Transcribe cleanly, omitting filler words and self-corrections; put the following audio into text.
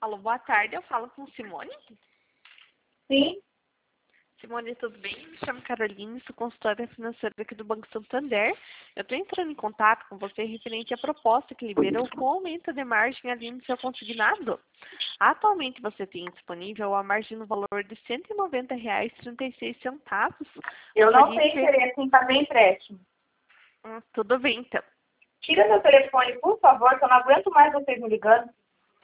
Alô, boa tarde. Eu falo com Simone. Sim, Simone, tudo bem? Me chamo Caroline, sou consultora financeira aqui do Banco Santander. Eu estou entrando em contato com você referente à proposta que liberou com aumento de margem ali no seu consignado. Atualmente você tem disponível a margem no valor de R$ 190,36. eu não tenho interesse em fazer empréstimo. Tudo bem, então. Tira meu telefone, por favor, que eu não aguento mais vocês me ligando.